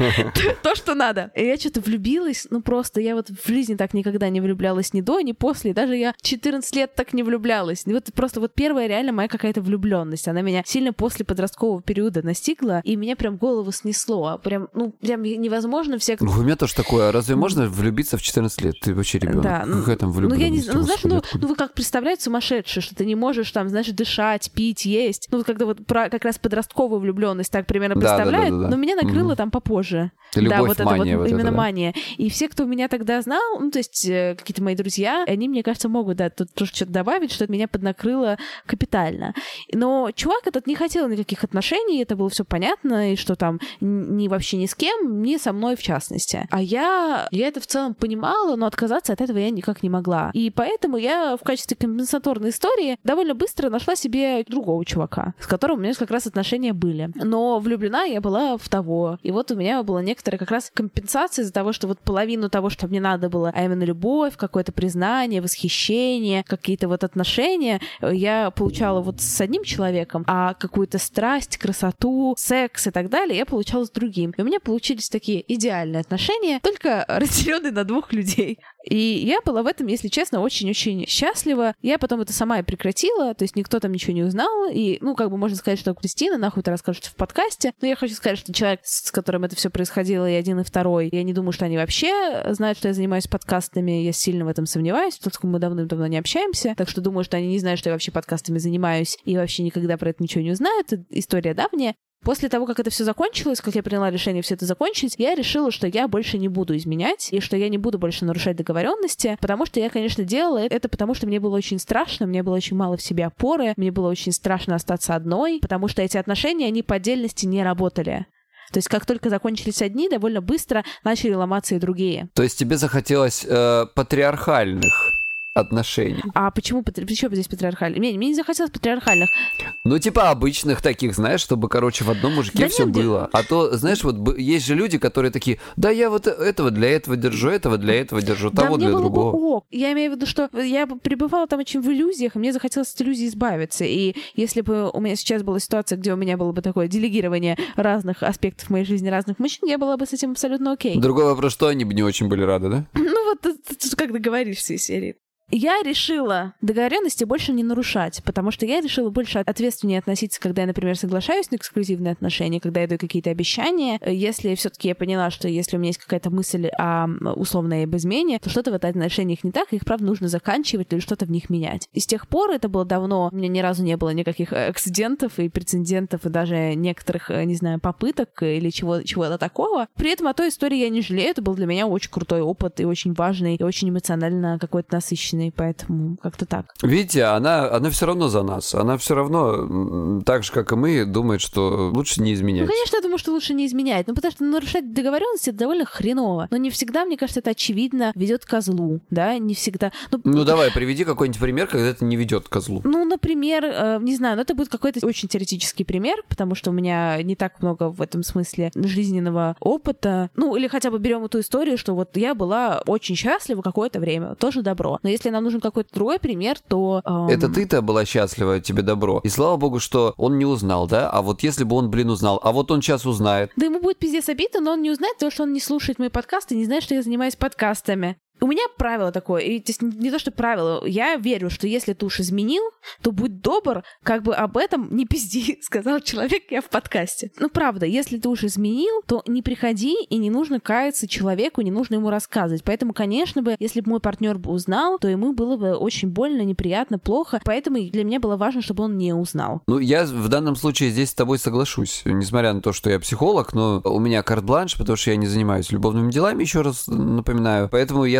То, что надо. И я что-то влюбилась. Ну, просто я вот в жизни так никогда не влюблялась ни до, ни после. Даже я четырнадцать лет так не влюблялась. И вот просто вот первая реально моя какая-то влюбленность. Она меня сильно после подросткового периода настигла, и меня прям голову снесло. Прям, ну, прям невозможно все... Ну, у меня тоже такое. Разве можно влюбиться в четырнадцать лет? Ты вообще ребенок. Да. Какая там влюбленность? Ну, я не знаю. Ну, знаешь, ну, ну, вы как представляете сумасшедшие, что ты не можешь там, знаешь, дышать, пить, есть. Ну, когда вот про как раз подростковую влюбленность так примерно да, представляют, да, да, да. но меня накрыло угу. там попозже. Любовь, да, вот мания, это вот, вот именно это, да. мания. И все, кто меня тогда знал, ну, то есть э, какие-то мои друзья, они, мне кажется, могут, да, тут тоже что-то добавить, что меня поднакрыло капитально. Но чувак этот не хотел никаких отношений, это было все понятно, и что там ни вообще ни с кем, ни со мной в частности. А я, я это в целом понимала, но отказаться от этого я никак не могла. И поэтому я в качестве компенсаторной истории довольно быстро нашла себе другого чувака, с которым у меня как раз отношения были. Но влюблена я была в того. И вот у меня была некоторая как раз компенсация из-за того, что вот половину того, что мне надо было, а именно любовь, какое-то признание, восхищение, какие-то вот отношения, я получала вот с одним человеком, а какую-то страсть, красоту, секс и так далее я получала с другим. И у меня получились такие идеальные отношения, только разделенные на двух людей. И я была в этом, если честно, очень-очень счастлива. Я потом это сама и прекратила, то есть никто там ничего не узнал. И, ну, как бы можно сказать, что Кристина нахуй ты расскажешь в подкасте. Но я хочу сказать, что человек, с которым это все происходило, и один, и второй, я не думаю, что они вообще знают, что я занимаюсь подкастами. Я сильно в этом сомневаюсь, поскольку мы давным-давно не общаемся. Так что думаю, что они не знают, что я вообще подкастами занимаюсь, и вообще никогда про это ничего не узнают. Это история давняя. После того, как это все закончилось, как я приняла решение все это закончить, я решила, что я больше не буду изменять, и что я не буду больше нарушать договоренности, потому что я, конечно, делала это, потому что мне было очень страшно, мне было очень мало в себе опоры, мне было очень страшно остаться одной, потому что эти отношения, они по отдельности не работали. То есть как только закончились одни, довольно быстро начали ломаться и другие. То есть тебе захотелось э, патриархальных отношений. А почему, почему здесь патриархальных? Мне, мне не захотелось патриархальных. Ну, типа обычных таких, знаешь, чтобы, короче, в одном мужике да все нет, было. А то, знаешь, вот есть же люди, которые такие, да, я вот этого для этого держу, этого для этого держу, того да для мне другого. Было бы ок. Я имею в виду, что я пребывала там очень в иллюзиях, и мне захотелось от иллюзий избавиться. И если бы у меня сейчас была ситуация, где у меня было бы такое делегирование разных аспектов моей жизни, разных мужчин, я была бы с этим абсолютно окей. Другой вопрос, что они бы не очень были рады, да? Ну вот, как договоришься из серии. Я решила договоренности больше не нарушать, потому что я решила больше ответственнее относиться, когда я, например, соглашаюсь на эксклюзивные отношения, когда я даю какие-то обещания. Если все-таки я поняла, что если у меня есть какая-то мысль о условной об измене, то что-то в этих отношениях не так, их, правда, нужно заканчивать или что-то в них менять. И с тех пор, это было давно, у меня ни разу не было никаких эксцидентов и прецедентов, и даже некоторых, не знаю, попыток или чего, чего-то такого. При этом о той истории я не жалею, это был для меня очень крутой опыт и очень важный, и очень эмоционально какой-то насыщенный. Поэтому как-то так. Видите, она, она все равно за нас. Она все равно, так же, как и мы, думает, что лучше не изменять. Ну, конечно, я думаю, что лучше не изменять. Ну, потому что нарушать договоренности это довольно хреново. Но не всегда, мне кажется, это очевидно ведет к козлу, да, не всегда. Ну, ну давай, приведи какой-нибудь пример, когда это не ведет к козлу. Ну, например, э, не знаю, но это будет какой-то очень теоретический пример, потому что у меня не так много в этом смысле жизненного опыта. Ну, или хотя бы берем эту историю, что вот я была очень счастлива какое-то время, тоже добро. Но если нам нужен какой-то другой пример, то... Эм... Это ты-то была счастлива, тебе добро. И слава богу, что он не узнал, да? А вот если бы он, блин, узнал, а вот он сейчас узнает. Да ему будет пиздец обидно, но он не узнает, потому что он не слушает мои подкасты и не знает, что я занимаюсь подкастами. У меня правило такое, и, то есть, не то, что правило, я верю, что если ты уж изменил, то будь добр, как бы об этом не пизди, сказал человек, я в подкасте. Ну, правда, если ты уж изменил, то не приходи, и не нужно каяться человеку, не нужно ему рассказывать. Поэтому, конечно бы, если бы мой партнер бы узнал, то ему было бы очень больно, неприятно, плохо, поэтому для меня было важно, чтобы он не узнал. Ну, я в данном случае здесь с тобой соглашусь, несмотря на то, что я психолог, но у меня карт-бланш, потому что я не занимаюсь любовными делами, еще раз напоминаю, поэтому я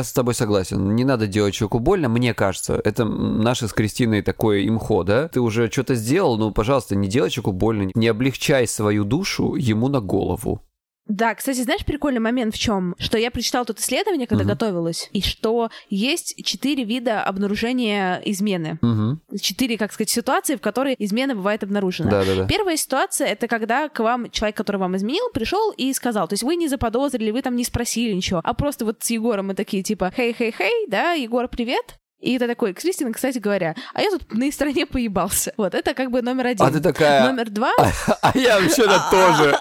с тобой согласен. Не надо делать человеку больно, мне кажется. Это наше с Кристиной такое имхо, да? Ты уже что-то сделал, ну, пожалуйста, не делай человеку больно. Не облегчай свою душу ему на голову. Да, кстати, знаешь, прикольный момент в чем? Что я прочитала тут исследование, когда uh-huh. готовилась, и что есть четыре вида обнаружения измены. Uh-huh. Четыре, как сказать, ситуации, в которой измена бывает обнаружена. Да-да-да. Первая ситуация — это когда к вам человек, который вам изменил, пришел и сказал, то есть вы не заподозрили, вы там не спросили ничего, а просто вот с Егором мы такие, типа, хей-хей-хей, да, Егор, привет. И ты такой, Кристина, кстати говоря, а я тут на их стороне поебался. Вот, это как бы номер один. А ты такая... Номер два... А я вообще-то тоже...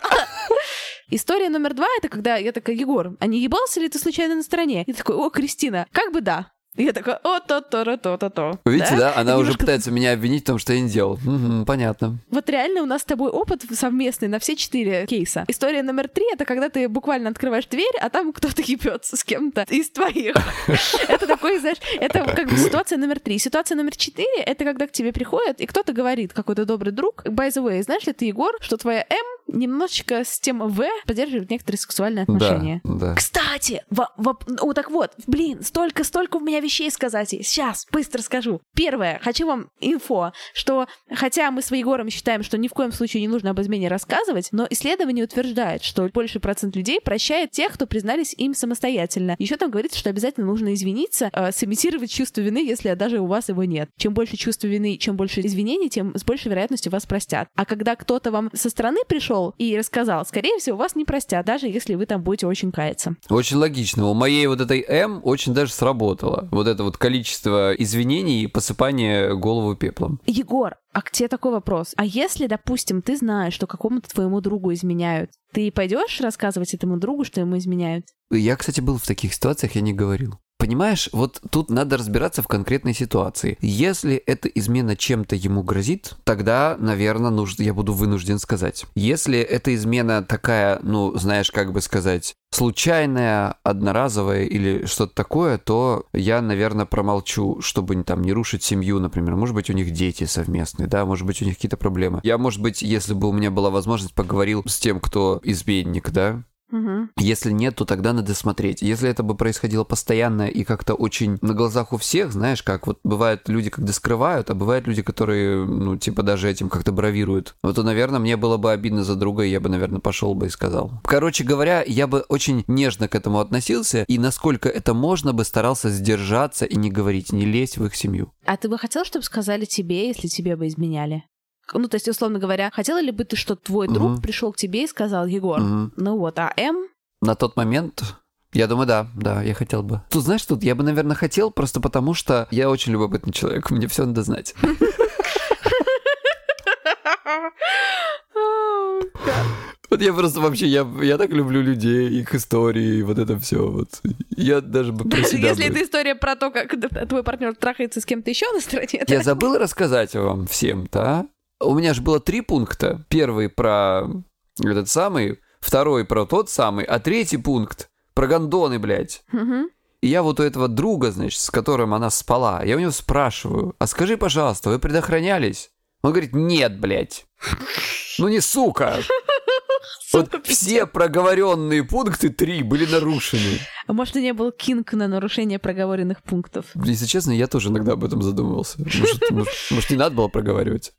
История номер два — это когда я такая, Егор, а не ебался ли ты случайно на стороне? И такой, о, Кристина, как бы да. И я такая, о-то-то-то-то-то. Видите, да? Она и уже немножко... пытается меня обвинить в том, что я не делал. Угу, понятно. Вот реально у нас с тобой опыт совместный на все четыре кейса. История номер три — это когда ты буквально открываешь дверь, а там кто-то ебется с кем-то из твоих. Это такой, знаешь, это как бы ситуация номер три. Ситуация номер четыре — это когда к тебе приходит, и кто-то говорит, какой-то добрый друг, by the way, знаешь ли ты, Егор, что твоя М немножечко с тем В поддерживает некоторые сексуальные отношения. Да, да. Кстати, во, во, ну так вот, блин, столько, столько у меня вещей сказать есть. Сейчас, быстро скажу. Первое, хочу вам инфо, что хотя мы с Егором считаем, что ни в коем случае не нужно об измене рассказывать, но исследование утверждает, что больший процент людей прощает тех, кто признались им самостоятельно. Еще там говорится, что обязательно нужно извиниться, э, сымитировать чувство вины, если даже у вас его нет. Чем больше чувства вины, чем больше извинений, тем с большей вероятностью вас простят. А когда кто-то вам со стороны пришел и рассказал, скорее всего, вас не простят, даже если вы там будете очень каяться. Очень логично. У моей вот этой М очень даже сработало. Вот это вот количество извинений и посыпание голову пеплом. Егор, а к тебе такой вопрос. А если, допустим, ты знаешь, что какому-то твоему другу изменяют, ты пойдешь рассказывать этому другу, что ему изменяют? Я, кстати, был в таких ситуациях, я не говорил. Понимаешь, вот тут надо разбираться в конкретной ситуации. Если эта измена чем-то ему грозит, тогда, наверное, нужно, я буду вынужден сказать. Если эта измена такая, ну, знаешь, как бы сказать, случайная, одноразовая или что-то такое, то я, наверное, промолчу, чтобы там не рушить семью, например. Может быть, у них дети совместные, да, может быть, у них какие-то проблемы. Я, может быть, если бы у меня была возможность, поговорил с тем, кто изменник, да. Угу. Если нет, то тогда надо смотреть. Если это бы происходило постоянно и как-то очень на глазах у всех, знаешь, как вот бывают люди, когда скрывают, а бывают люди, которые, ну, типа даже этим как-то бравируют. Вот, то, наверное, мне было бы обидно за друга, и я бы, наверное, пошел бы и сказал. Короче говоря, я бы очень нежно к этому относился, и насколько это можно бы старался сдержаться и не говорить, не лезть в их семью. А ты бы хотел, чтобы сказали тебе, если тебе бы изменяли? Ну, то есть, условно говоря, хотела ли бы ты, что твой друг uh-huh. пришел к тебе и сказал, Егор, uh-huh. ну вот, а М? На тот момент, я думаю, да, да, я хотел бы. Тут, знаешь, тут я бы, наверное, хотел, просто потому что я очень любопытный человек, мне все надо знать. Вот я просто вообще, я, я так люблю людей, их истории, вот это все. Вот. Я даже бы про себя... Если это история про то, как твой партнер трахается с кем-то еще на стороне... Я забыл рассказать вам всем-то, а? У меня же было три пункта. Первый про этот самый, второй про тот самый, а третий пункт про гондоны, блядь. Угу. И я вот у этого друга, значит, с которым она спала, я у него спрашиваю, а скажи, пожалуйста, вы предохранялись? Он говорит, нет, блядь. Ну не сука. Вот все проговоренные пункты три были нарушены. А может, и не был кинг на нарушение проговоренных пунктов? Если честно, я тоже иногда об этом задумывался. Может, может, может не надо было проговаривать?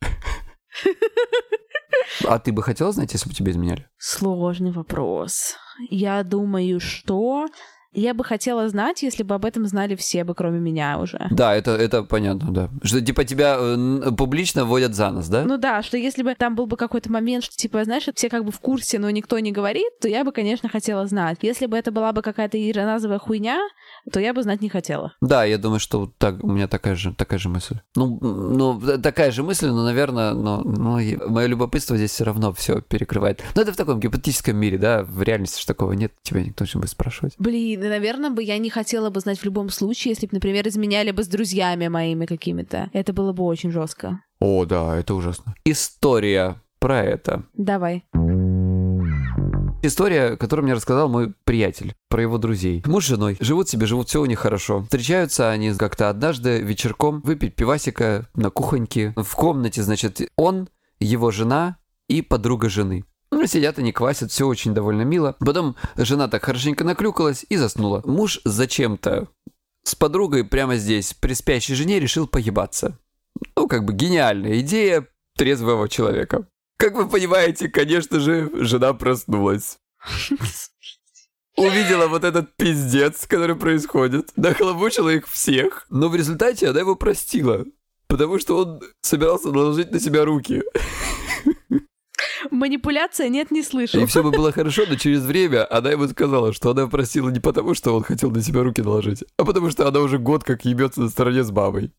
А ты бы хотела знать, если бы тебя изменяли? Сложный вопрос. Я думаю, что... Я бы хотела знать, если бы об этом знали все бы, кроме меня уже. Да, это, это понятно, да. Что, типа, тебя э, публично водят за нос, да? Ну да, что если бы там был бы какой-то момент, что, типа, знаешь, все как бы в курсе, но никто не говорит, то я бы, конечно, хотела знать. Если бы это была бы какая-то ироназовая хуйня, то я бы знать не хотела. Да, я думаю, что вот так, у меня такая же, такая же мысль. Ну, ну, такая же мысль, но, наверное, но, но мое любопытство здесь все равно все перекрывает. Но это в таком гипотетическом мире, да, в реальности же такого нет, тебя никто не будет спрашивать. Блин, наверное, бы я не хотела бы знать в любом случае, если бы, например, изменяли бы с друзьями моими какими-то. Это было бы очень жестко. О, да, это ужасно. История про это. Давай. История, которую мне рассказал мой приятель, про его друзей. Муж с женой живут себе, живут, все у них хорошо. Встречаются они как-то однажды вечерком выпить пивасика на кухоньке. В комнате, значит, он, его жена и подруга жены. Ну, сидят они, квасят, все очень довольно мило. Потом жена так хорошенько наклюкалась и заснула. Муж зачем-то с подругой прямо здесь при спящей жене решил поебаться. Ну, как бы гениальная идея трезвого человека. Как вы понимаете, конечно же, жена проснулась. Увидела вот этот пиздец, который происходит. Нахлобучила их всех. Но в результате она его простила. Потому что он собирался наложить на себя руки. Манипуляция нет, не слышу. И все бы было хорошо, но через время она ему сказала, что она простила не потому, что он хотел на себя руки наложить, а потому что она уже год как ебется на стороне с бабой.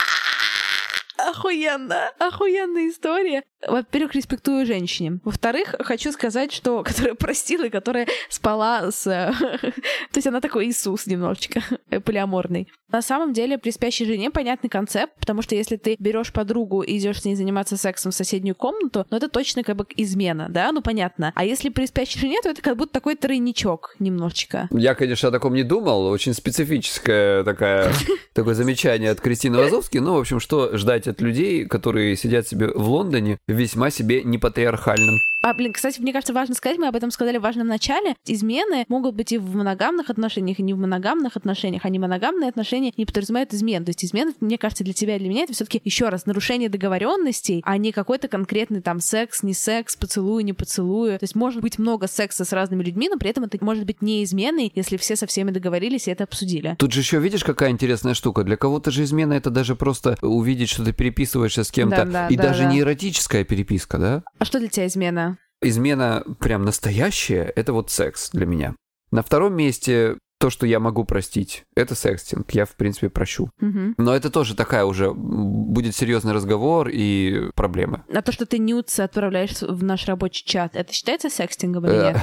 Охуенно, охуенная история. Во-первых, респектую женщине. Во-вторых, хочу сказать, что которая простила и которая спала с... То есть она такой Иисус немножечко, полиаморный. На самом деле, при спящей жене понятный концепт, потому что если ты берешь подругу и идешь с ней заниматься сексом в соседнюю комнату, ну это точно как бы измена, да, ну понятно. А если при спящей жене, то это как будто такой тройничок немножечко. Я, конечно, о таком не думал. Очень специфическое такая, такое замечание от Кристины Вазовски. Ну, в общем, что ждать от людей, которые сидят себе в Лондоне, весьма себе непатриархальным. А, блин, кстати, мне кажется, важно сказать, мы об этом сказали в важном начале. Измены могут быть и в моногамных отношениях, и не в моногамных отношениях, а не моногамные отношения не подразумевают измен. То есть измены, мне кажется, для тебя и для меня это все-таки еще раз нарушение договоренностей, а не какой-то конкретный там секс, не секс, поцелуй, не поцелуй. То есть может быть много секса с разными людьми, но при этом это может быть не изменой, если все со всеми договорились и это обсудили. Тут же еще видишь, какая интересная штука. Для кого-то же измена — это даже просто увидеть, что ты переписываешься с кем-то, да, да, и да, даже да. не эротическая переписка, да? А что для тебя измена? Измена прям настоящая — это вот секс для меня. На втором месте то, что я могу простить, это секстинг. Я, в принципе, прощу. Угу. Но это тоже такая уже будет серьезный разговор и проблемы. А то, что ты нюдсы отправляешь в наш рабочий чат, это считается секстингом или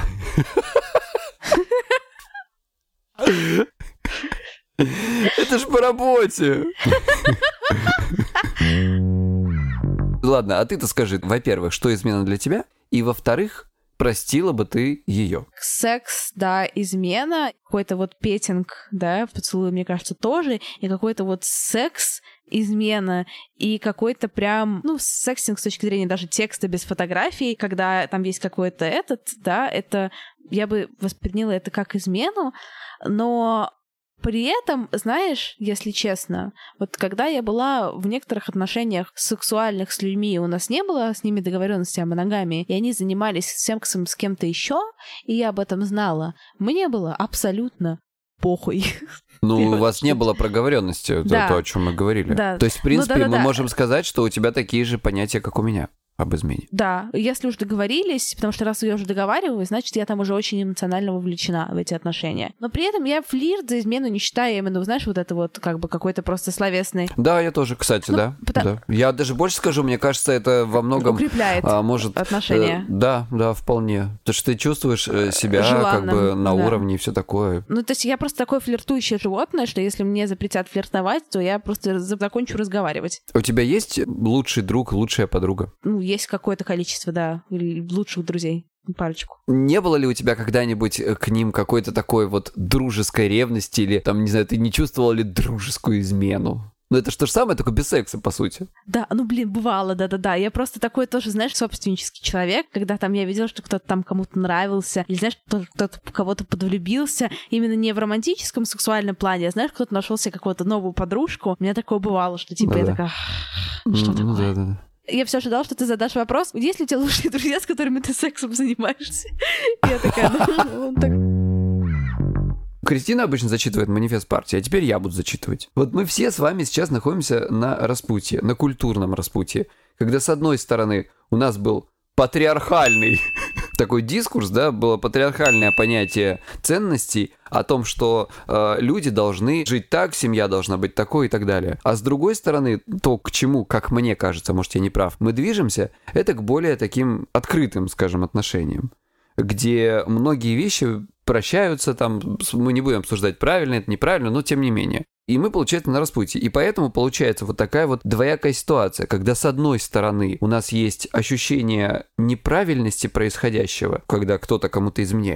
нет? Это ж по работе. Ладно, а ты-то скажи, во-первых, что измена для тебя, и во-вторых, простила бы ты ее? Секс, да, измена, какой-то вот петинг, да, поцелуй, мне кажется, тоже, и какой-то вот секс, измена, и какой-то прям, ну, секстинг с точки зрения даже текста без фотографий, когда там есть какой-то этот, да, это, я бы восприняла это как измену, но... При этом, знаешь, если честно, вот когда я была в некоторых отношениях сексуальных с людьми, у нас не было с ними договоренности о моногамии, и они занимались сексом с кем-то еще, и я об этом знала, мне было абсолютно похуй. Ну, у вас не было проговоренности, да. то, о чем мы говорили. Да. То есть, в принципе, ну, да, да, мы да. можем сказать, что у тебя такие же понятия, как у меня об измене. Да, если уж договорились, потому что раз я уже договариваюсь, значит, я там уже очень эмоционально вовлечена в эти отношения. Но при этом я флирт за измену не считаю именно, знаешь, вот это вот как бы какой-то просто словесный. Да, я тоже, кстати, ну, да, потому... да. Я даже больше скажу, мне кажется, это во многом... Укрепляет а, может, отношения. Э, да, да, вполне. Потому что ты чувствуешь э, себя желанным, как бы на да. уровне и все такое. Ну, то есть я просто такое флиртующее животное, что если мне запретят флиртовать, то я просто закончу разговаривать. У тебя есть лучший друг, лучшая подруга? Ну, есть какое-то количество, да, лучших друзей. Парочку. Не было ли у тебя когда-нибудь к ним какой-то такой вот дружеской ревности или, там, не знаю, ты не чувствовала ли дружескую измену? Ну, это же то же самое, только без секса, по сути. Да, ну, блин, бывало, да-да-да. Я просто такой тоже, знаешь, собственнический человек, когда там я видела, что кто-то там кому-то нравился, или, знаешь, кто-то, кто-то в кого-то подвлюбился, именно не в романтическом сексуальном плане, а, знаешь, кто-то нашел себе какую-то новую подружку. У меня такое бывало, что, типа, да-да. я такая, что mm, такое? Да-да-да. Я все ожидала, что ты задашь вопрос, есть ли у тебя лучшие друзья, с которыми ты сексом занимаешься? Я такая, ну, так... Кристина обычно зачитывает манифест партии, а теперь я буду зачитывать. Вот мы все с вами сейчас находимся на распутье, на культурном распутье, когда с одной стороны у нас был патриархальный такой дискурс, да, было патриархальное понятие ценностей о том, что э, люди должны жить так, семья должна быть такой и так далее. А с другой стороны, то, к чему, как мне кажется, может, я не прав, мы движемся, это к более таким открытым, скажем, отношениям, где многие вещи прощаются, там, мы не будем обсуждать, правильно это, неправильно, но тем не менее. И мы, получается, на распутье. И поэтому получается вот такая вот двоякая ситуация, когда с одной стороны у нас есть ощущение неправильности происходящего, когда кто-то кому-то изменяет.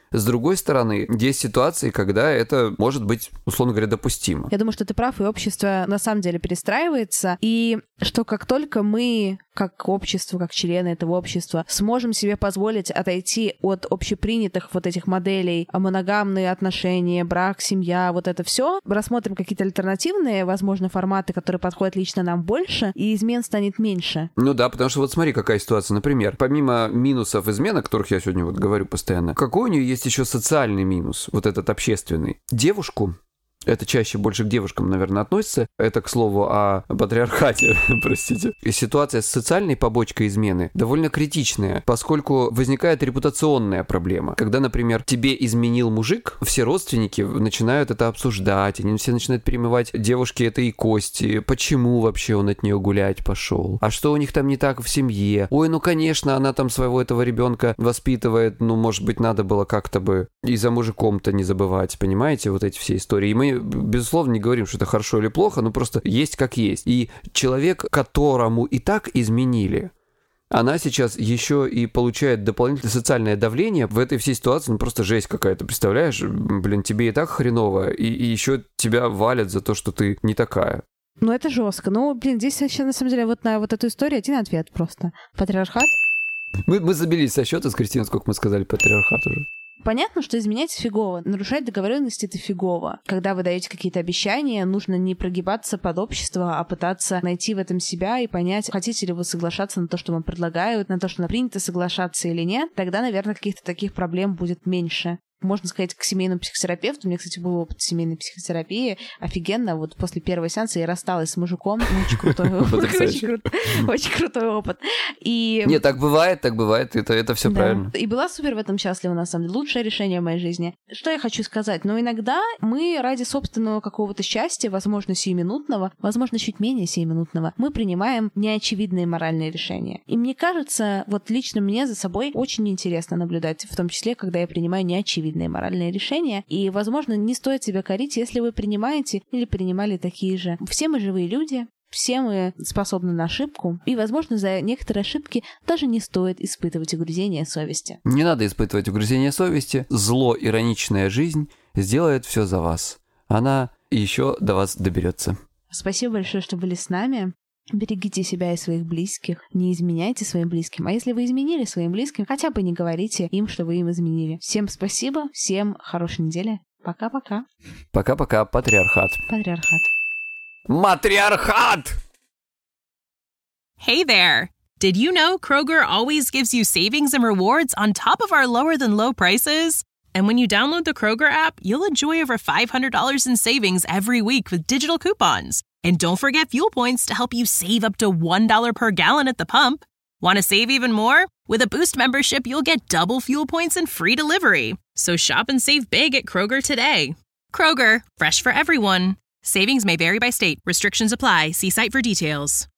С другой стороны, есть ситуации, когда это может быть, условно говоря, допустимо. Я думаю, что ты прав, и общество на самом деле перестраивается, и что как только мы, как общество, как члены этого общества, сможем себе позволить отойти от общепринятых вот этих моделей, моногамные отношения, брак, семья, вот это все, рассмотрим какие-то альтернативные, возможно, форматы, которые подходят лично нам больше, и измен станет меньше. Ну да, потому что вот смотри, какая ситуация. Например, помимо минусов измен, о которых я сегодня вот говорю постоянно, какой у нее есть еще социальный минус, вот этот общественный? Девушку, это чаще больше к девушкам, наверное, относится. Это, к слову, о патриархате, простите. И ситуация с социальной побочкой измены довольно критичная, поскольку возникает репутационная проблема. Когда, например, тебе изменил мужик, все родственники начинают это обсуждать, они все начинают перемывать девушке этой кости. Почему вообще он от нее гулять пошел? А что у них там не так в семье? Ой, ну, конечно, она там своего этого ребенка воспитывает, ну, может быть, надо было как-то бы и за мужиком-то не забывать, понимаете, вот эти все истории. И мы безусловно, не говорим, что это хорошо или плохо, но просто есть как есть. И человек, которому и так изменили, она сейчас еще и получает дополнительное социальное давление в этой всей ситуации, ну просто жесть какая-то, представляешь? Блин, тебе и так хреново, и, и еще тебя валят за то, что ты не такая. Ну это жестко. Ну, блин, здесь вообще, на самом деле, вот на вот эту историю один ответ просто. Патриархат. Мы, мы забились со счета с Кристиной, сколько мы сказали патриархат уже. Понятно, что изменять фигово, нарушать договоренности — это фигово. Когда вы даете какие-то обещания, нужно не прогибаться под общество, а пытаться найти в этом себя и понять, хотите ли вы соглашаться на то, что вам предлагают, на то, что принято соглашаться или нет. Тогда, наверное, каких-то таких проблем будет меньше. Можно сказать, к семейному психотерапевту. У меня, кстати, был опыт семейной психотерапии. Офигенно. Вот после первого сеанса я рассталась с мужиком. Очень крутой опыт. Очень крутой опыт. Нет, так бывает, так бывает. Это все правильно. И была супер в этом счастлива, на самом деле. Лучшее решение в моей жизни. Что я хочу сказать? Но иногда мы ради собственного какого-то счастья, возможно, сиюминутного, возможно, чуть менее сиюминутного, мы принимаем неочевидные моральные решения. И мне кажется, вот лично мне за собой очень интересно наблюдать, в том числе, когда я принимаю неочевидные моральные решения, и, возможно, не стоит себя корить, если вы принимаете или принимали такие же. Все мы живые люди, все мы способны на ошибку, и, возможно, за некоторые ошибки даже не стоит испытывать угрызение совести. Не надо испытывать угрызение совести. Зло, ироничная жизнь сделает все за вас. Она еще до вас доберется. Спасибо большое, что были с нами. Берегите себя и своих близких, не изменяйте своим близким. А если вы изменили своим близким, хотя бы не говорите им, что вы им изменили. Всем спасибо, всем хорошей недели. Пока-пока. Пока-пока, патриархат. Патриархат. Матриархат! Hey there! Did you know Kroger always gives you savings and rewards on top of our lower-than-low prices? And when you download the Kroger app, you'll enjoy over five hundred dollars in savings every week with digital coupons. And don't forget fuel points to help you save up to one dollar per gallon at the pump. Want to save even more? With a Boost membership, you'll get double fuel points and free delivery. So shop and save big at Kroger today. Kroger, fresh for everyone. Savings may vary by state. Restrictions apply. See site for details.